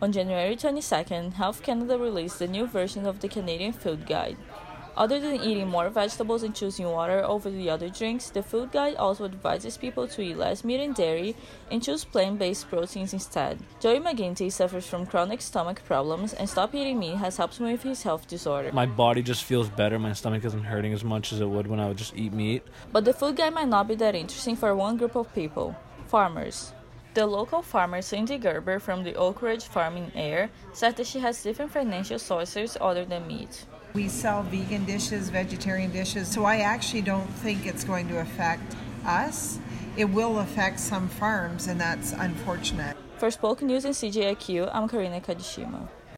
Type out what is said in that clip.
On January 22nd, Health Canada released the new version of the Canadian Food Guide. Other than eating more vegetables and choosing water over the other drinks, the food guide also advises people to eat less meat and dairy and choose plant-based proteins instead. Joey McGinty suffers from chronic stomach problems, and stop eating meat has helped him with his health disorder. My body just feels better. My stomach isn't hurting as much as it would when I would just eat meat. But the food guide might not be that interesting for one group of people: farmers. The local farmer Cindy Gerber from the Oak Ridge Farm in Ayr said that she has different financial sources other than meat. We sell vegan dishes, vegetarian dishes, so I actually don't think it's going to affect us. It will affect some farms, and that's unfortunate. For Spoke News and CJIQ, I'm Karina Kadishima.